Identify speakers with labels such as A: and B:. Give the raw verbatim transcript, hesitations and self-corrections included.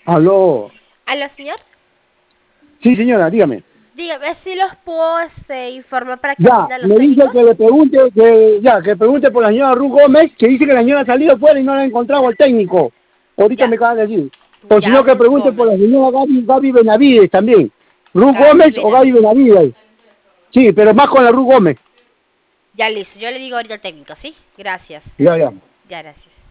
A: Aló.
B: Aló, señor.
A: Sí, señora, dígame.
B: Dígame si los puedo este, informar para que
A: Ya,
B: atiendan los
A: me dice
B: técnicos.
A: que le pregunte, que ya, que pregunte por la señora Ruth Gómez, que dice que la señora ha salido fuera y no la ha encontrado al técnico. Ahorita
B: Ya,
A: me acaban de decir. O si
B: ya,
A: no, que
B: Ruth
A: pregunte por
B: Gómez.
A: la señora Gaby, Gaby Benavides también. Ruth
B: Gaby
A: Gómez o Gaby
B: Benavides.
A: Benavides. Sí, pero más con la Ruth Gómez.
B: Ya listo, yo le digo ahorita al técnico, ¿sí? Gracias.
A: Ya, ya.
B: Ya, gracias.